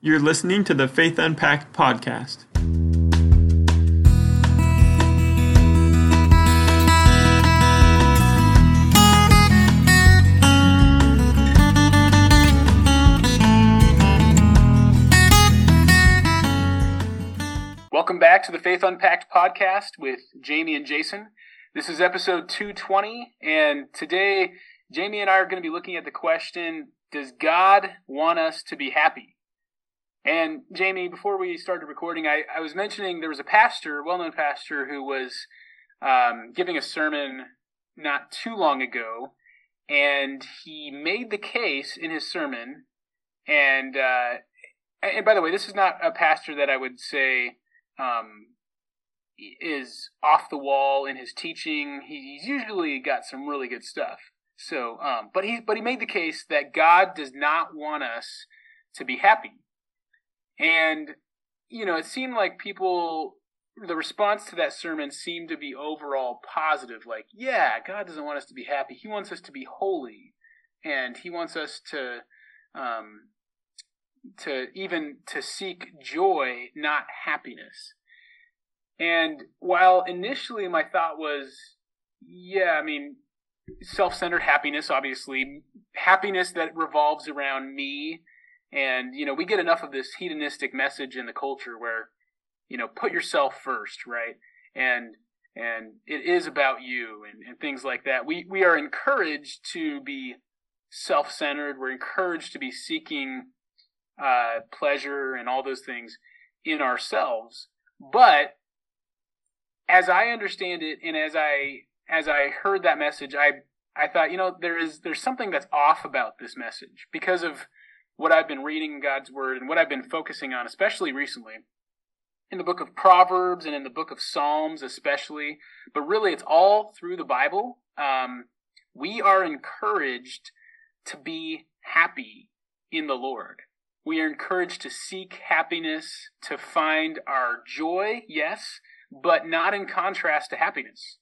You're listening to the Faith Unpacked podcast. Welcome back to the Faith Unpacked podcast with Jamie and Jason. This is episode 220, and today Jamie and I are going to be looking at the question, does God want us to be happy? And Jamie, before we started recording, I was mentioning there was a pastor, well-known pastor, who was giving a sermon not too long ago, and he made the case in his sermon, and by the way, this is not a pastor that I would say is off the wall in his teaching. He's usually got some really good stuff. So, but he made the case that God does not want us to be happy. And, you know, it seemed like the response to that sermon seemed to be overall positive. Like, yeah, God doesn't want us to be happy. He wants us to be holy. And he wants us to seek joy, not happiness. And while initially my thought was, yeah, I mean, self-centered happiness, obviously, happiness that revolves around me. And, you know, we get enough of this hedonistic message in the culture where, you know, put yourself first, right? And it is about you and things like that. We are encouraged to be self-centered. We're encouraged to be seeking pleasure and all those things in ourselves. But as I understand it, and as I heard that message, I thought, you know, there's something that's off about this message because of what I've been reading in God's Word and what I've been focusing on, especially recently, in the book of Proverbs and in the book of Psalms especially, but really it's all through the Bible. We are encouraged to be happy in the Lord. We are encouraged to seek happiness, to find our joy, yes, but not in contrast to happiness.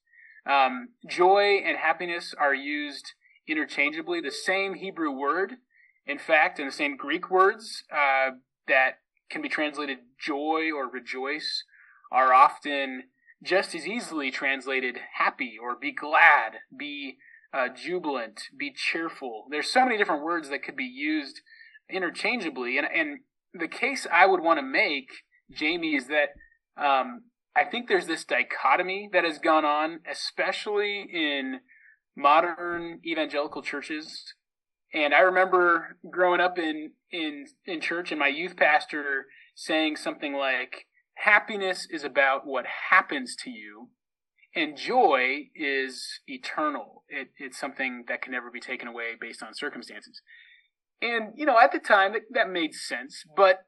Joy and happiness are used interchangeably. The same Hebrew word, in fact, and the same Greek words that can be translated joy or rejoice are often just as easily translated happy or be glad, be jubilant, be cheerful. There's so many different words that could be used interchangeably. And the case I would want to make, Jamie, is that I think there's this dichotomy that has gone on, especially in modern evangelical churches. And I remember growing up in church and my youth pastor saying something like, happiness is about what happens to you, and joy is eternal. It's something that can never be taken away based on circumstances. And, you know, at the time, that made sense. But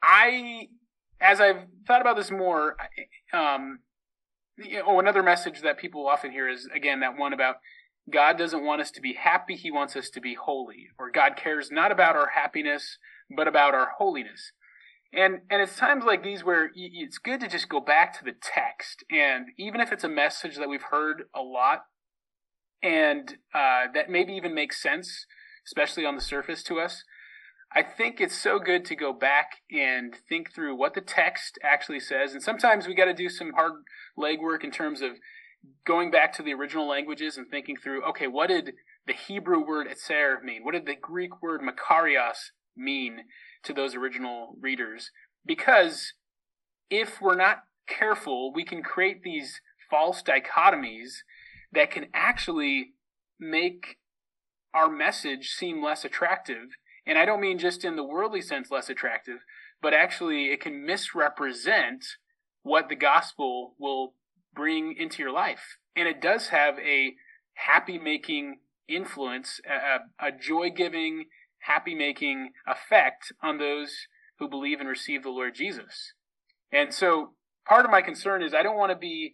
as I've thought about this more, another message that people often hear is, again, that one about God doesn't want us to be happy, he wants us to be holy. Or God cares not about our happiness, but about our holiness. And it's times like these where it's good to just go back to the text. And even if it's a message that we've heard a lot, and that maybe even makes sense, especially on the surface to us, I think it's so good to go back and think through what the text actually says. And sometimes we got to do some hard legwork in terms of going back to the original languages and thinking through, okay, what did the Hebrew word etzer mean? What did the Greek word makarios mean to those original readers? Because if we're not careful, we can create these false dichotomies that can actually make our message seem less attractive. And I don't mean just in the worldly sense less attractive, but actually it can misrepresent what the gospel will bring into your life. And it does have a happy-making influence, a joy-giving, happy-making effect on those who believe and receive the Lord Jesus. And so part of my concern is I don't want to be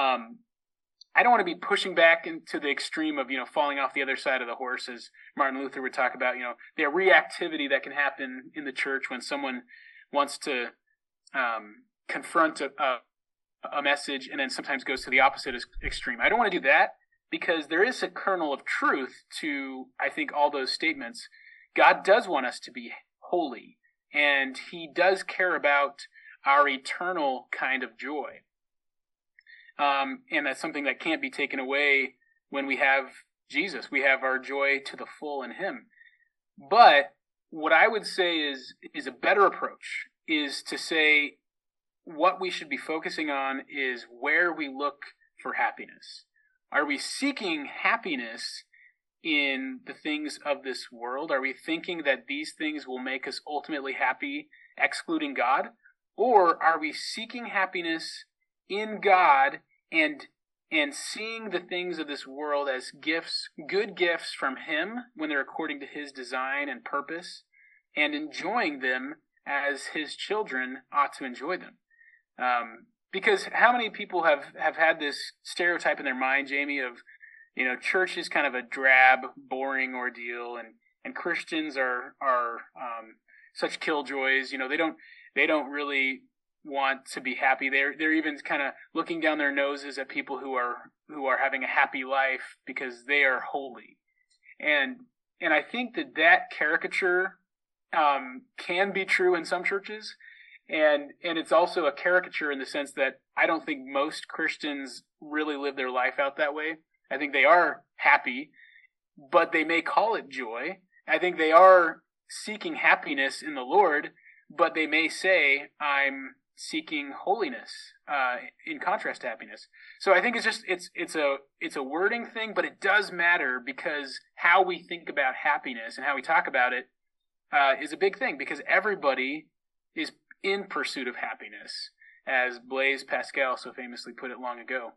pushing back into the extreme of, you know, falling off the other side of the horse, as Martin Luther would talk about, you know, the reactivity that can happen in the church when someone wants to confront a message and then sometimes goes to the opposite extreme. I don't want to do that because there is a kernel of truth to, I think, all those statements. God does want us to be holy, and he does care about our eternal kind of joy. And that's something that can't be taken away when we have Jesus. We have our joy to the full in him. But what I would say is a better approach is to say what we should be focusing on is where we look for happiness. Are we seeking happiness in the things of this world? Are we thinking that these things will make us ultimately happy, excluding God? Or are we seeking happiness in God and seeing the things of this world as gifts, good gifts from him when they're according to his design and purpose, and enjoying them as his children ought to enjoy them? Because how many people have had this stereotype in their mind, Jamie, of, church is kind of a drab, boring ordeal, and Christians are such killjoys. They don't really want to be happy. They're even kind of looking down their noses at people who are having a happy life because they are holy. And I think that caricature can be true in some churches, and it's also a caricature in the sense that I don't think most Christians really live their life out that way. I think they are happy, but they may call it joy. I think they are seeking happiness in the Lord, but they may say, I'm seeking holiness in contrast to happiness. So I think it's a wording thing, but it does matter, because how we think about happiness and how we talk about it is a big thing, because everybody is in pursuit of happiness, as Blaise Pascal so famously put it long ago.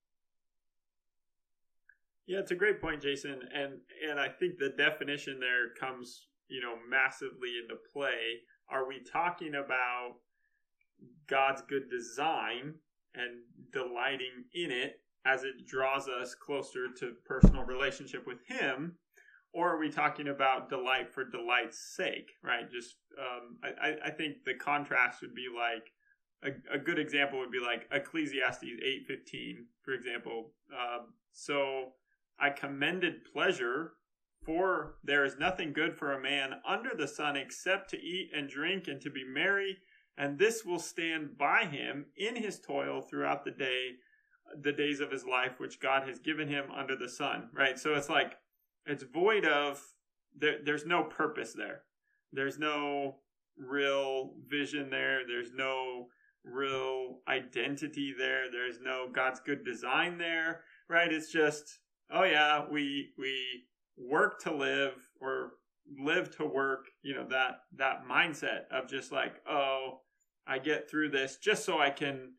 Yeah, it's a great point, Jason, and I think the definition there comes, massively into play. Are we talking about God's good design and delighting in it as it draws us closer to personal relationship with him? Or are we talking about delight for delight's sake, right? Just, I think the contrast would be like, a good example would be like Ecclesiastes 8:15, for example. So I commended pleasure, for there is nothing good for a man under the sun except to eat and drink and to be merry, and this will stand by him in his toil throughout the days of his life, which God has given him under the sun, right? So it's like, it's void of, there's no purpose there. There's no real vision there. There's no real identity there. There's no God's good design there, right? It's just, oh yeah, we work to live, or live to work, that mindset of just like, oh, I get through this just so I can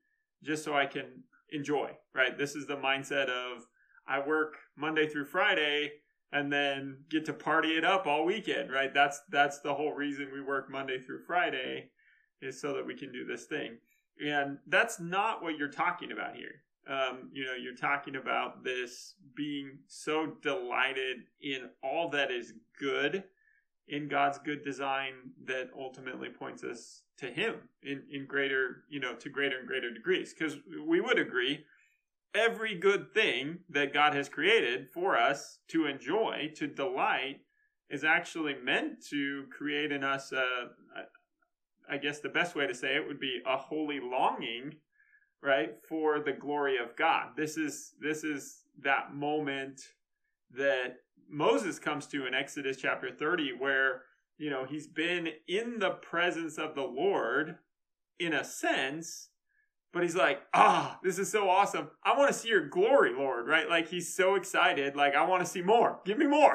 enjoy, right? This is the mindset of, I work Monday through Friday and then get to party it up all weekend, right? That's the whole reason we work Monday through Friday, is so that we can do this thing. And that's not what you're talking about here. You're talking about this being so delighted in all that is good in God's good design that ultimately points us to him in greater, to greater and greater degrees. Because we would agree, every good thing that God has created for us to enjoy, to delight, is actually meant to create in us, I guess the best way to say it would be a holy longing, right, for the glory of God. This is that moment that Moses comes to in Exodus chapter 30, where, he's been in the presence of the Lord in a sense, but he's like, this is so awesome. I want to see your glory, Lord, right? Like, he's so excited. Like, I want to see more. Give me more.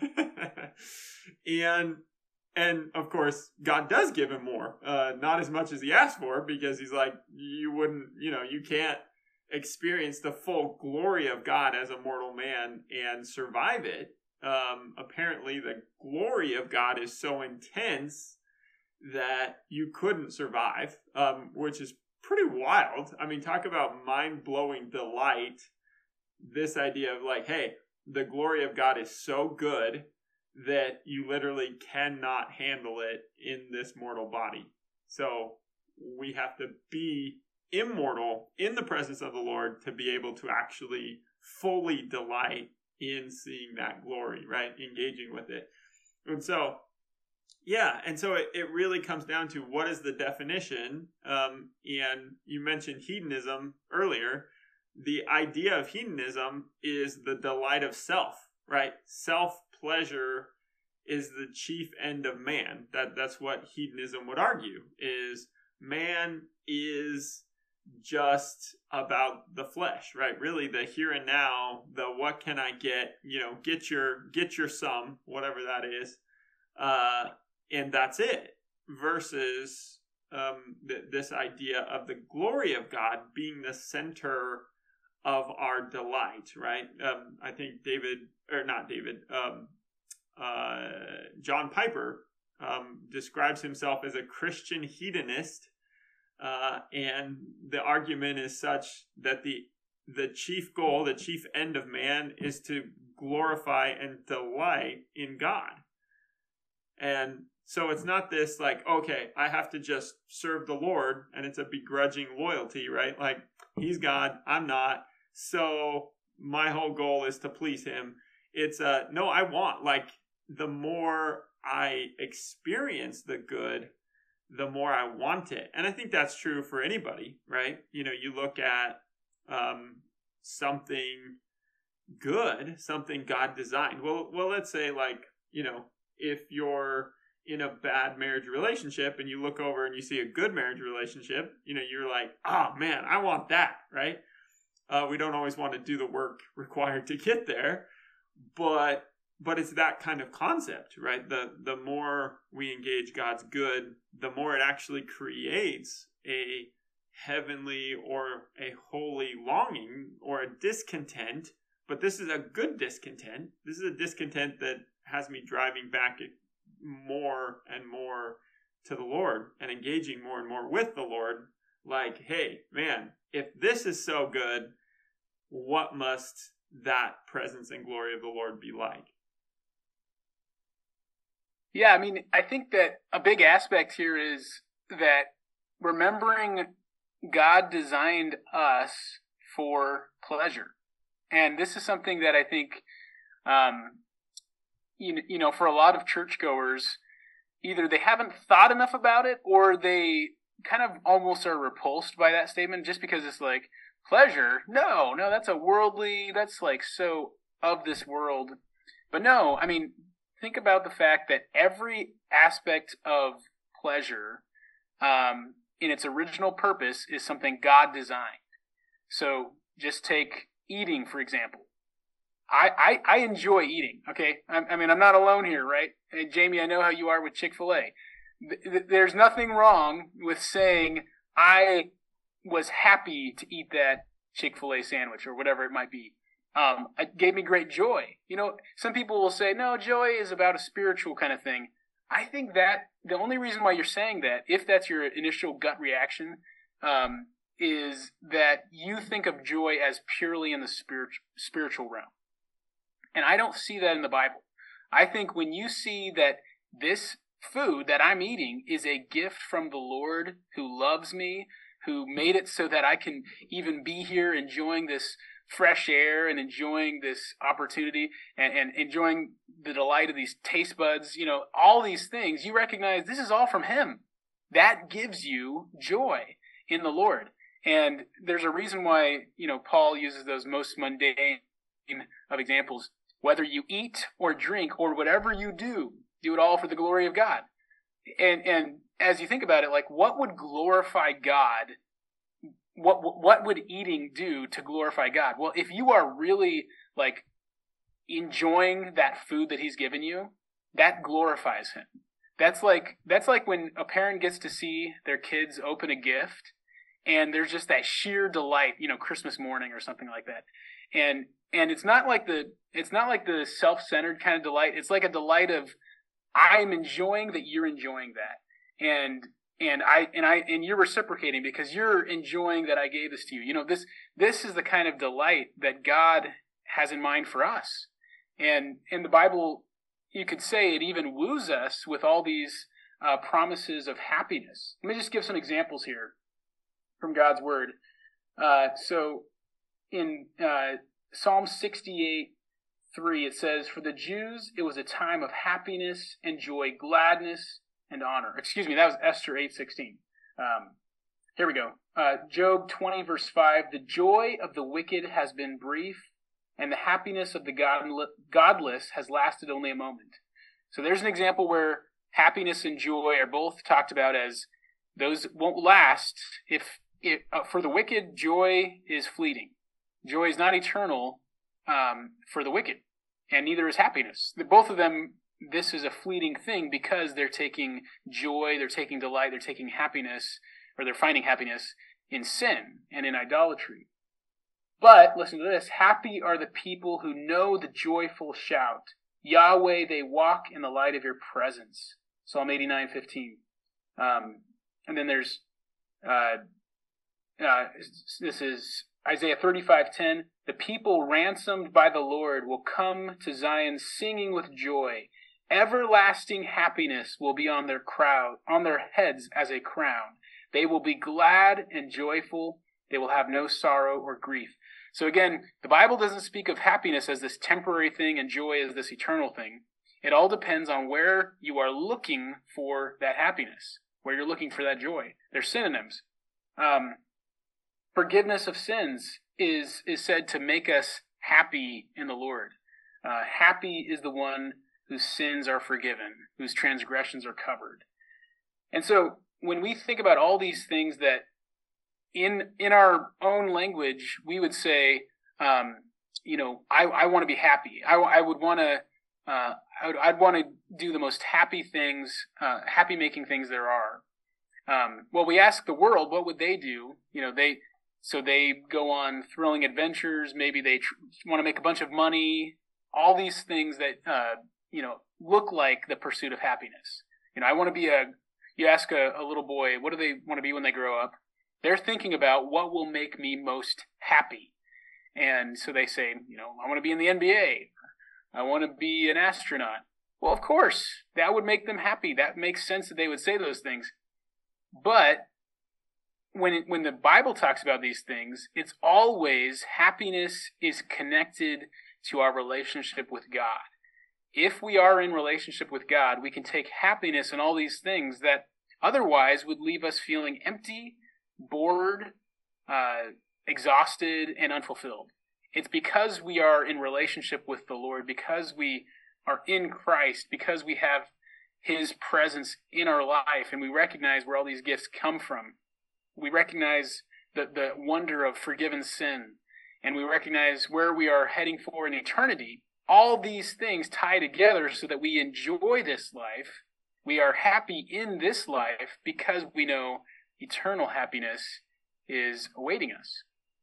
And of course, God does give him more. Not as much as he asked for, because he's like, you can't experience the full glory of God as a mortal man and survive it. Apparently, the glory of God is so intense that you couldn't survive, which is pretty wild. I mean, talk about mind-blowing delight. This idea of like, hey, the glory of God is so good that you literally cannot handle it in this mortal body. So we have to be immortal in the presence of the Lord to be able to actually fully delight in seeing that glory, right? Engaging with it. And so Yeah, and so it really comes down to what is the definition. And you mentioned hedonism earlier. The idea of hedonism is the delight of self, right? Self pleasure is the chief end of man. That's what hedonism would argue, is man is just about the flesh, right? Really the here and now, the what can I get, get your sum, whatever that is. And that's it, versus this idea of the glory of God being the center of our delight, right? I think John Piper describes himself as a Christian hedonist, and the argument is such that the chief goal, the chief end of man is to glorify and delight in God. And so it's not this like, okay, I have to just serve the Lord, and it's a begrudging loyalty, right? Like, he's God, I'm not, so my whole goal is to please him. It's no, I want, like, the more I experience the good, the more I want it. And I think that's true for anybody, right? You look at something good, something God designed. Well, let's say, like, if you're in a bad marriage relationship and you look over and you see a good marriage relationship, you're like, oh man, I want that, right? We don't always want to do the work required to get there, but it's that kind of concept, right? The more we engage God's good, the more it actually creates a heavenly or a holy longing or a discontent. But this is a good discontent. This is a discontent that has me driving back more and more to the Lord and engaging more and more with the Lord. Like, hey, man, if this is so good, what must that presence and glory of the Lord be like? Yeah, I mean, I think that a big aspect here is that remembering God designed us for pleasure. And this is something that I think, for a lot of churchgoers, either they haven't thought enough about it, or they kind of almost are repulsed by that statement, just because it's like, pleasure? No, that's that's like so of this world. But no, I mean, think about the fact that every aspect of pleasure, in its original purpose, is something God designed. So just take eating, for example. I enjoy eating, okay? I mean, I'm not alone here, right? And Jamie, I know how you are with Chick-fil-A. There's nothing wrong with saying, I was happy to eat that Chick-fil-A sandwich or whatever it might be. It gave me great joy. Some people will say, no, joy is about a spiritual kind of thing. I think that the only reason why you're saying that, if that's your initial gut reaction, is that you think of joy as purely in the spiritual realm. And I don't see that in the Bible. I think when you see that this food that I'm eating is a gift from the Lord who loves me, who made it so that I can even be here enjoying this fresh air and enjoying this opportunity and enjoying the delight of these taste buds, all these things, you recognize this is all from him. That gives you joy in the Lord. And there's a reason why, Paul uses those most mundane of examples. Whether you eat or drink or whatever you do it all for the glory of God. And as you think about it, like, what would glorify God? What would eating do to glorify God? Well, if you are really like enjoying that food that he's given you, that glorifies him. That's like when a parent gets to see their kids open a gift, and there's just that sheer delight, Christmas morning or something like that. And it's not like the self-centered kind of delight. It's like a delight of, I'm enjoying that you're enjoying that. And you're reciprocating because you're enjoying that I gave this to you. This is the kind of delight that God has in mind for us. And in the Bible, you could say it even woos us with all these promises of happiness. Let me just give some examples here from God's Word. So in Psalm 68, 3, it says, "For the Jews, it was a time of happiness and joy, gladness and honor." Excuse me, that was Esther 8:16. Here we go. Job 20, verse 5, "The joy of the wicked has been brief, and the happiness of the godless has lasted only a moment." So there's an example where happiness and joy are both talked about as those won't last. For the wicked, joy is fleeting. Joy is not eternal for the wicked, and neither is happiness. Both of them, this is a fleeting thing because they're taking joy, they're taking delight, they're taking happiness, or they're finding happiness in sin and in idolatry. But, listen to this, "Happy are the people who know the joyful shout. Yahweh, they walk in the light of your presence." Psalm 89:15. And then there's, this is Isaiah 35:10. "The people ransomed by the Lord will come to Zion singing with joy. Everlasting happiness will be on their heads as a crown. They will be glad and joyful. They will have no sorrow or grief." So again, the Bible doesn't speak of happiness as this temporary thing and joy as this eternal thing. It all depends on where you are looking for that happiness, where you're looking for that joy. They're synonyms. Forgiveness of sins is said to make us happy in the Lord. Happy is the one whose sins are forgiven, whose transgressions are covered. And so when we think about all these things that in our own language, we would say, I want to be happy. I'd want to do the most happy things, happy making things there are. Well, we ask the world, what would they do? They go on thrilling adventures. Maybe they want to make a bunch of money. All these things that look like the pursuit of happiness. I want to be you ask a little boy, what do they want to be when they grow up? They're thinking about what will make me most happy. And so they say, I want to be in the NBA. I want to be an astronaut. Well, of course, that would make them happy. That makes sense that they would say those things. But when the Bible talks about these things, it's always happiness is connected to our relationship with God. If we are in relationship with God, we can take happiness in all these things that otherwise would leave us feeling empty, bored, exhausted, and unfulfilled. It's because we are in relationship with the Lord, because we are in Christ, because we have His presence in our life, and we recognize where all these gifts come from. We recognize the wonder of forgiven sin, and we recognize where we are heading for in eternity. All these things tie together so that we enjoy this life. We are happy in this life because we know eternal happiness is awaiting us.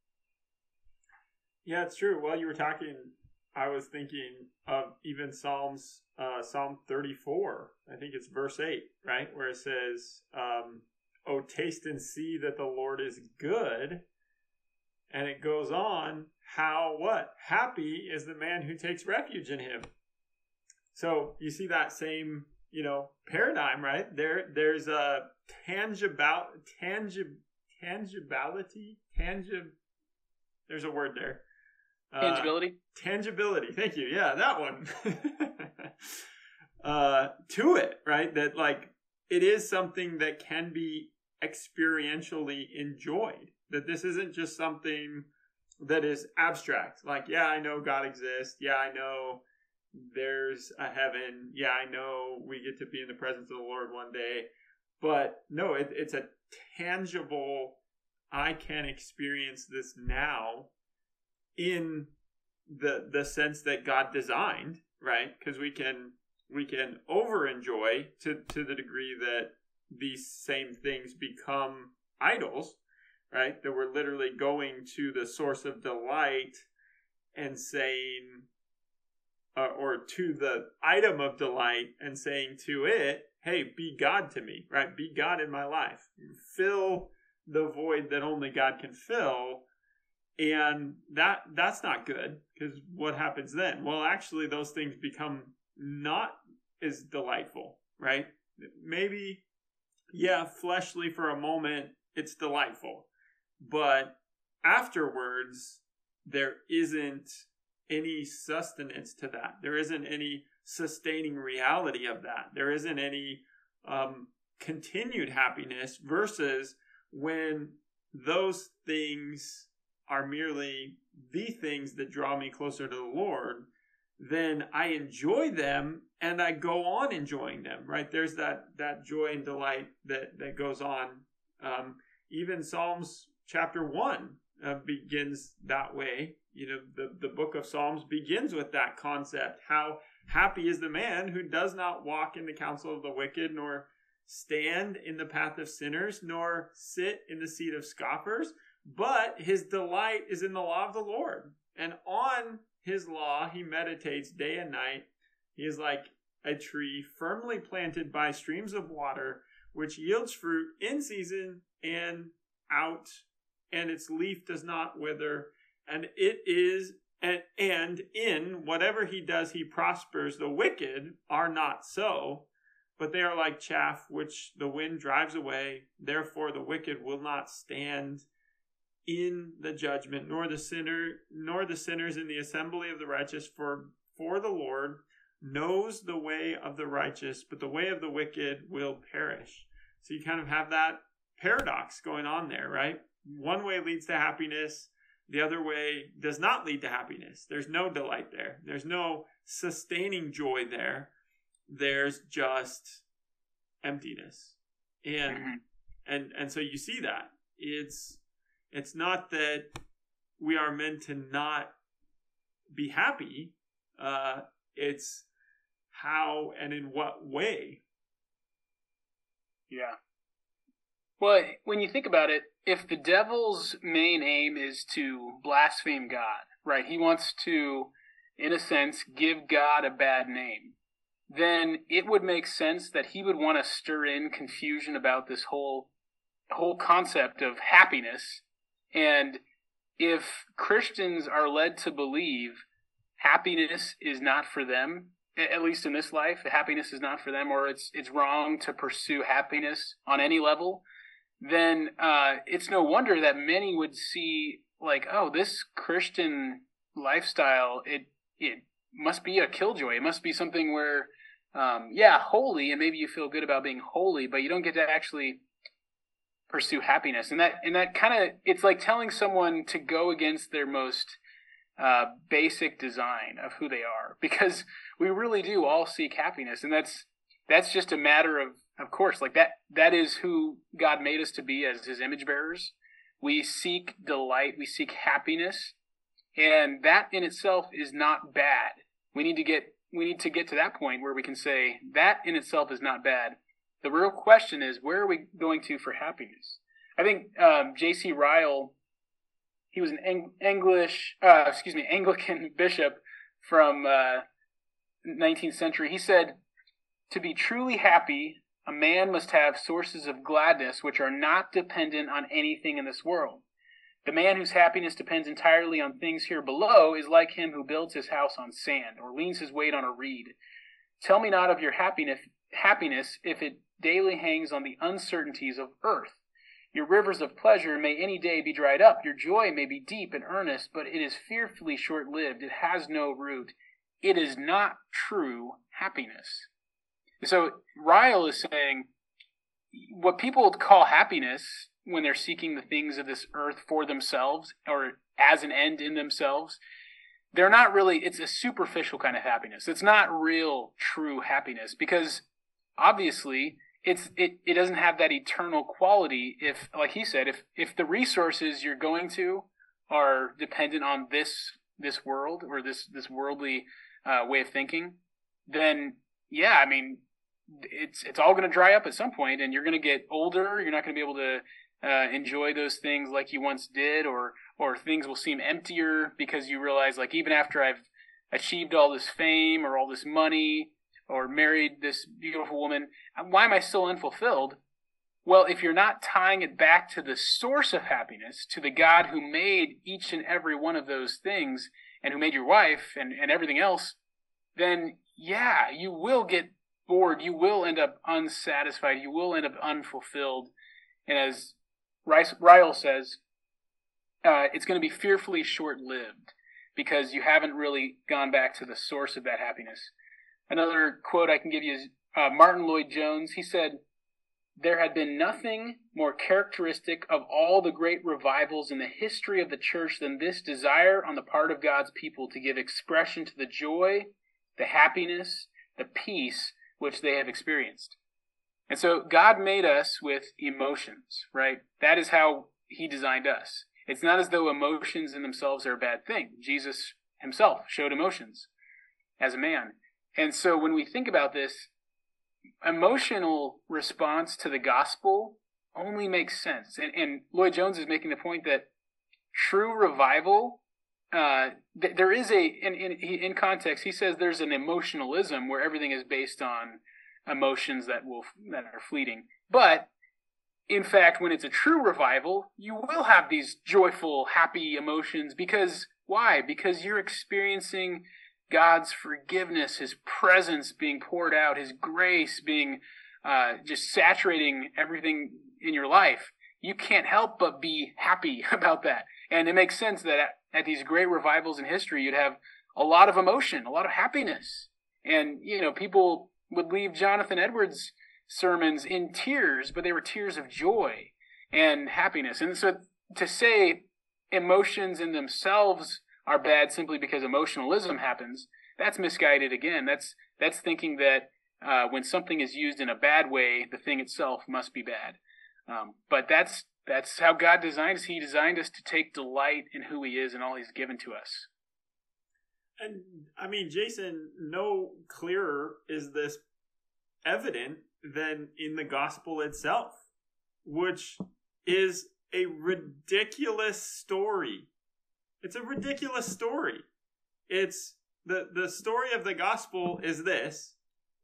Yeah, it's true. While you were talking, I was thinking of even Psalm 34. I think it's verse 8, right? Where it says, "Oh, taste and see that the Lord is good." And it goes on, happy is the man who takes refuge in him. So you see that same, paradigm, right? There's a tangibility. There's a word there. Tangibility. Thank you. Yeah, that one. To it, right? That it is something that can be experientially enjoyed. That this isn't just something that is abstract. I know God exists. Yeah, I know there's a heaven. Yeah, I know we get to be in the presence of the Lord one day. But no, it's a tangible, I can experience this now in the sense that God designed, right? Because we can over enjoy to the degree that these same things become idols, right? That we're literally going to the source of delight and saying, or to the item of delight and saying to it, hey, be God to me, right? Be God in my life. Fill the void that only God can fill. And that's not good, because what happens then? Well, actually, those things become not as delightful, right? Maybe, fleshly for a moment, it's delightful. But afterwards, there isn't any sustenance to that. There isn't any sustaining reality of that. There isn't any continued happiness, versus when those things are merely the things that draw me closer to the Lord, then I enjoy them and I go on enjoying them, right? There's that joy and delight that goes on. Even Psalms chapter 1 begins that way. You know, the book of Psalms begins with that concept. How happy is the man who does not walk in the counsel of the wicked, nor stand in the path of sinners, nor sit in the seat of scoffers, but his delight is in the law of the Lord. And on his law he meditates day and night. He is like a tree firmly planted by streams of water, which yields fruit in season and out, and its leaf does not wither. And it is, and in whatever he does, he prospers. The wicked are not so, but they are like chaff which the wind drives away. Therefore the wicked will not stand in the judgment, nor the sinners in the assembly of the righteous. For the Lord knows the way of the righteous, but the way of the wicked will perish. So you kind of have that paradox going on there, right? One way leads to happiness, the other way does not lead to happiness. There's no delight there. There's no sustaining joy there. There's just emptiness. And so you see that. It's not that we are meant to not be happy. It's how and in what way. Yeah. Well, when you think about it, if the devil's main aim is to blaspheme God, right? He wants to, in a sense, give God a bad name. Then it would make sense that he would want to stir in confusion about this whole concept of happiness. And if Christians are led to believe happiness is not for them, at least in this life, happiness is not for them, or it's wrong to pursue happiness on any level, then it's no wonder that many would see like, oh, this Christian lifestyle, it must be a killjoy. It must be something where, holy, and maybe you feel good about being holy, but you don't get to actually pursue happiness. And that kind of, it's like telling someone to go against their most basic design of who they are, because we really do all seek happiness, and that's just a matter of course, like that is who God made us to be as his image bearers. We seek delight, we seek happiness, and that in itself is not bad. We need to get to that point where we can say that in itself is not bad. The real question is, where are we going to for happiness? I think J.C. Ryle, he was an Anglican bishop from 19th century. He said, "To be truly happy, a man must have sources of gladness which are not dependent on anything in this world. The man whose happiness depends entirely on things here below is like him who builds his house on sand or leans his weight on a reed. Tell me not of your happiness if it daily hangs on the uncertainties of earth. Your rivers of pleasure may any day be dried up. Your joy may be deep and earnest, but it is fearfully short-lived. It has no root. It is not true happiness." So Ryle is saying what people call happiness when they're seeking the things of this earth for themselves or as an end in themselves, they're not really, it's a superficial kind of happiness. It's not real, true happiness, because obviously it doesn't have that eternal quality. If, like he said, if the resources you're going to are dependent on this world or this worldly way of thinking, then yeah, I mean, it's all going to dry up at some point, and you're going to get older. You're not going to be able to enjoy those things like you once did, or things will seem emptier because you realize, like, even after I've achieved all this fame or all this money or married this beautiful woman, why am I still unfulfilled? Well, if you're not tying it back to the source of happiness, to the God who made each and every one of those things and who made your wife and everything else, then yeah, you will get bored. You will end up unsatisfied. You will end up unfulfilled. And as Ryle says, it's going to be fearfully short-lived. because you haven't really gone back to the source of that happiness. Another quote I can give you is Martin Lloyd-Jones. He said, "There had been nothing more characteristic of all the great revivals in the history of the church than this desire on the part of God's people to give expression to the joy, the happiness, the peace which they have experienced." And so God made us with emotions, right? That is how he designed us. It's not as though emotions in themselves are a bad thing. Jesus himself showed emotions as a man. And so when we think about this, emotional response to the gospel only makes sense. And Lloyd-Jones is making the point that true revival, there is in context, he says there's an emotionalism where everything is based on emotions that are fleeting. But in fact, when it's a true revival, you will have these joyful, happy emotions. Because why? Because you're experiencing God's forgiveness, his presence being poured out, his grace being just saturating everything in your life. You can't help but be happy about that. And it makes sense that at these great revivals in history, you'd have a lot of emotion, a lot of happiness. And, people would leave Jonathan Edwards' sermons in tears, but they were tears of joy and happiness. And so to say emotions in themselves are bad simply because emotionalism happens, that's misguided again. That's thinking that when something is used in a bad way, the thing itself must be bad. But that's how God designed us. He designed us to take delight in who he is and all he's given to us. And I mean, Jason, no clearer is this evident than in the gospel itself, which is a ridiculous story. It's a ridiculous story. It's the story of the gospel is this: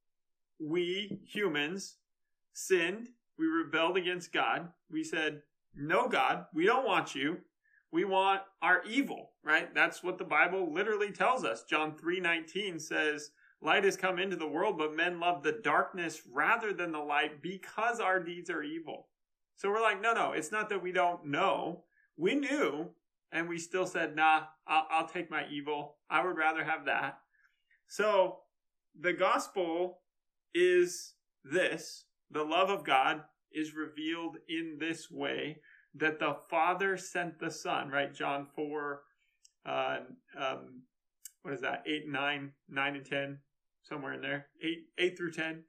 we humans sinned, we rebelled against God. We said, "No, God, we don't want you. We want our evil," right? That's what the Bible literally tells us. John 3:19 says, "Light has come into the world, but men love the darkness rather than the light because our deeds are evil." So we're like, no, it's not that we don't know. We knew, and we still said, nah, I'll take my evil. I would rather have that. So the gospel is this: the love of God is revealed in this way, that the Father sent the Son, right? John 4, what is that? 8 and 9 and 10, somewhere in there. 8 through 10.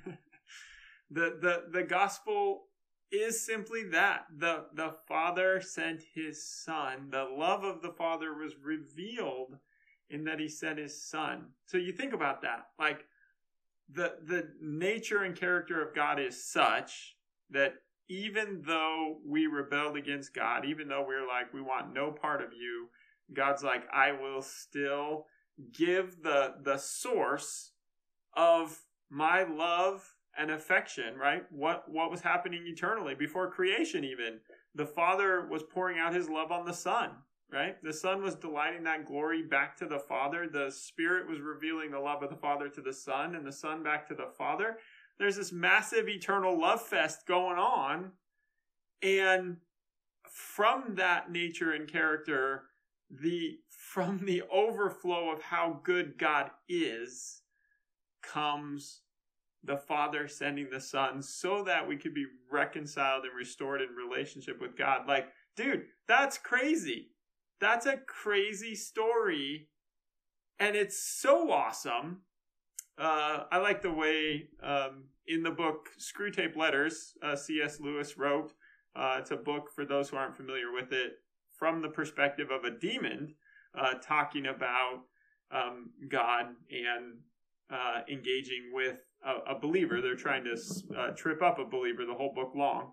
The gospel is simply that. The Father sent his Son. The love of the Father was revealed in that he sent his Son. So you think about that. Like, the nature and character of God is such that even though we rebelled against God, even though we're like, we want no part of you, God's like, I will still give the source of my love and affection, right? What was happening eternally before creation even. The Father was pouring out his love on the Son, right? The Son was delighting that glory back to the Father. The Spirit was revealing the love of the Father to the Son, and the Son back to the Father. There's this massive eternal love fest going on. And from that nature and character, from the overflow of how good God is, comes the Father sending the Son so that we could be reconciled and restored in relationship with God. Like, dude, that's crazy. That's a crazy story. And it's so awesome. I like the way in the book Screwtape Letters, C.S. Lewis wrote. It's a book, for those who aren't familiar with it, from the perspective of a demon, talking about God and engaging with a believer. They're trying to trip up a believer the whole book long.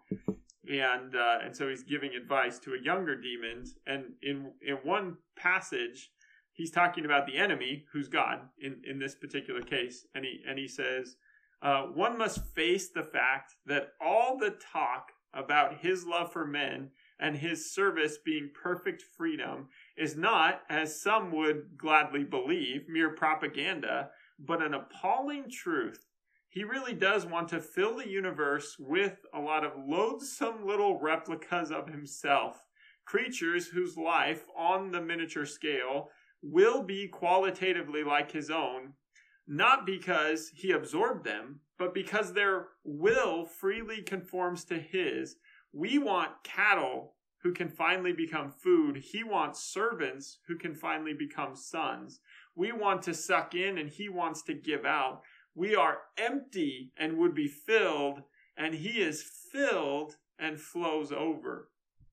And so he's giving advice to a younger demon. And in one passage, he's talking about the enemy, who's God, in this particular case. And he says, one must face the fact that all the talk about his love for men and his service being perfect freedom is not, as some would gladly believe, mere propaganda, but an appalling truth. He really does want to fill the universe with a lot of loathsome little replicas of himself, creatures whose life, on the miniature scale, will be qualitatively like his own, not because he absorbed them, but because their will freely conforms to his. We want cattle who can finally become food. He wants servants who can finally become sons. We want to suck in and he wants to give out. We are empty and would be filled, and he is filled and flows over.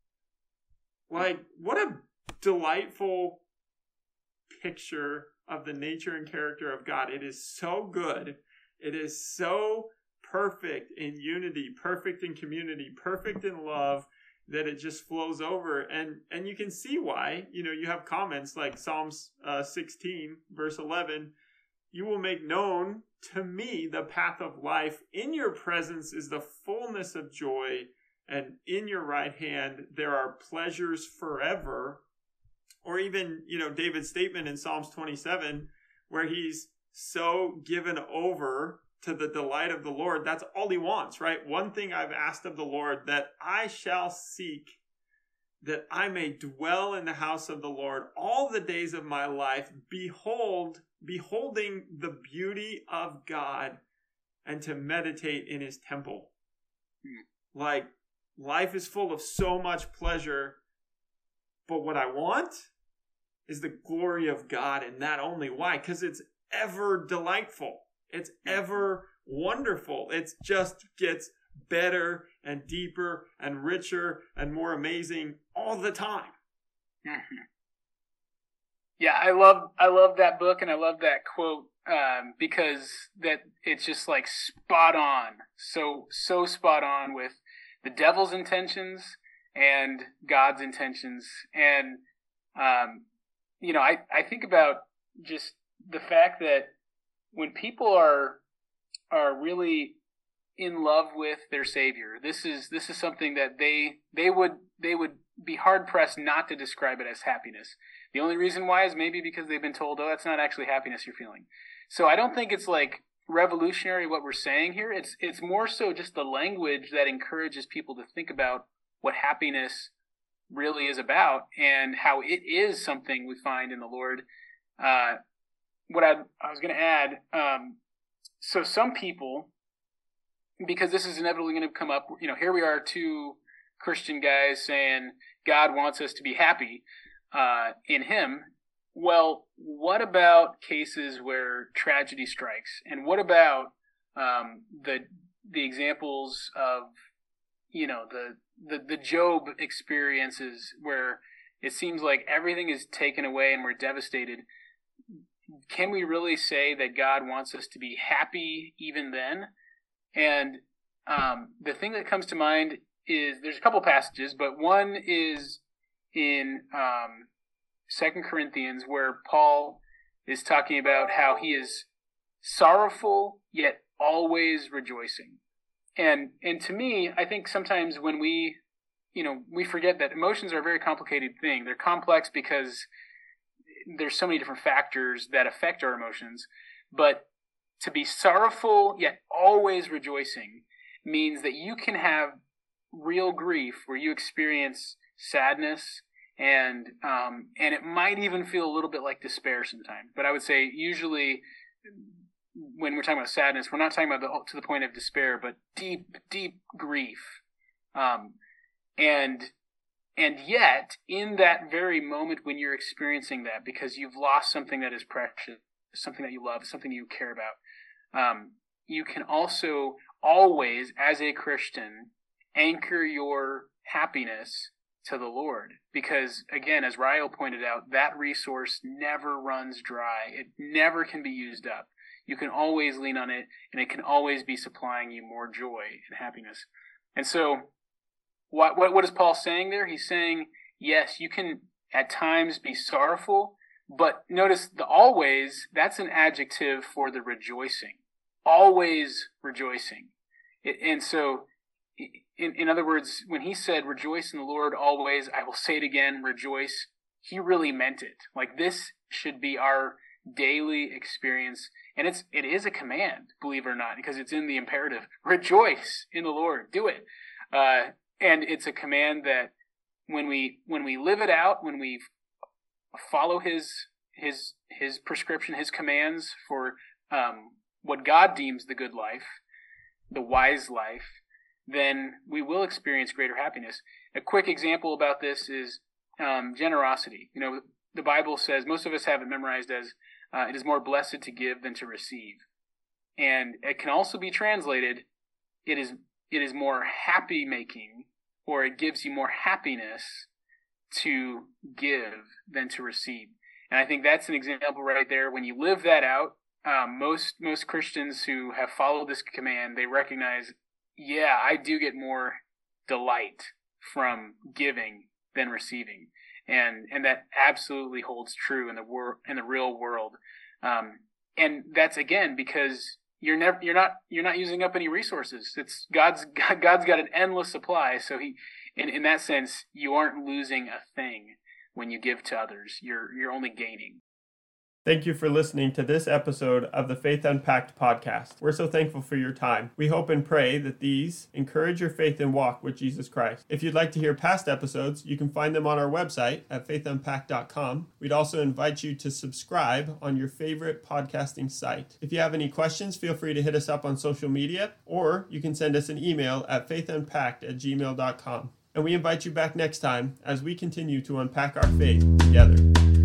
Like, what a delightful picture of the nature and character of God. It is so good. It is so perfect in unity, perfect in community, perfect in love, that it just flows over. And you can see why. You know, you have comments like Psalms 16, verse 11, "You will make known to me the path of life. In your presence is the fullness of joy, and in your right hand there are pleasures forever." Or even, you know, David's statement in Psalms 27, where he's so given over to the delight of the Lord. That's all he wants, right? "One thing I've asked of the Lord, that I shall seek, that I may dwell in the house of the Lord all the days of my life, beholding the beauty of God, and to meditate in his temple." Like, life is full of so much pleasure, but what I want is the glory of God, and that only. Why? Because it's ever delightful. It's ever wonderful. It just gets better and deeper and richer and more amazing all the time. Mm-hmm. Yeah, I love that book, and I love that quote because that it's just like spot on, so spot on with the devil's intentions and God's intentions. And you know, I think about just the fact that when people are really in love with their Savior, this is something that they would be hard pressed not to describe it as happiness. The only reason why is maybe because they've been told, "Oh, that's not actually happiness you're feeling." So I don't think it's like revolutionary what we're saying here. It's more so just the language that encourages people to think about what happiness really is about and how it is something we find in the Lord. What I was going to add, so some people, because this is inevitably going to come up, you know, here we are, two Christian guys saying God wants us to be happy in him. Well, what about cases where tragedy strikes? And what about the examples of, you know, the Job experiences where it seems like everything is taken away and we're devastated? Can we really say that God wants us to be happy even then? And the thing that comes to mind is there's a couple passages, but one is in 2 Corinthians, where Paul is talking about how he is sorrowful yet always rejoicing. And to me, I think sometimes when we forget that emotions are a very complicated thing. They're complex because there's so many different factors that affect our emotions. But to be sorrowful yet always rejoicing means that you can have real grief where you experience sadness, and it might even feel a little bit like despair sometimes. But I would say usually when we're talking about sadness, we're not talking about to the point of despair, but deep, deep grief. And yet, in that very moment when you're experiencing that, because you've lost something that is precious, something that you love, something you care about, you can also always, as a Christian, anchor your happiness to the Lord. Because, again, as Ryle pointed out, that resource never runs dry. It never can be used up. You can always lean on it, and it can always be supplying you more joy and happiness. And so, what is Paul saying there? He's saying, yes, you can at times be sorrowful, but notice the always, that's an adjective for the rejoicing. Always rejoicing. And so, in other words, when he said, rejoice in the Lord always, I will say it again, rejoice, he really meant it. Like, this should be our daily experience. And it is a command, believe it or not, because it's in the imperative. Rejoice in the Lord. Do it. And it's a command that when we live it out, when we follow his his prescription, his commands for what God deems the good life, the wise life, then we will experience greater happiness. A quick example about this is generosity. You know, the Bible says, most of us have it memorized as, it is more blessed to give than to receive. And it can also be translated, it is more happy making, or it gives you more happiness to give than to receive. And I think that's an example right there. When you live that out, most Christians who have followed this command, they recognize, yeah, I do get more delight from giving than receiving, and that absolutely holds true in the real world. And that's again because you're not using up any resources. It's God's got an endless supply. So in that sense, you aren't losing a thing when you give to others. You're only gaining. Thank you for listening to this episode of the Faith Unpacked podcast. We're so thankful for your time. We hope and pray that these encourage your faith and walk with Jesus Christ. If you'd like to hear past episodes, you can find them on our website at faithunpacked.com. We'd also invite you to subscribe on your favorite podcasting site. If you have any questions, feel free to hit us up on social media, or you can send us an email at faithunpacked@gmail.com. And we invite you back next time as we continue to unpack our faith together.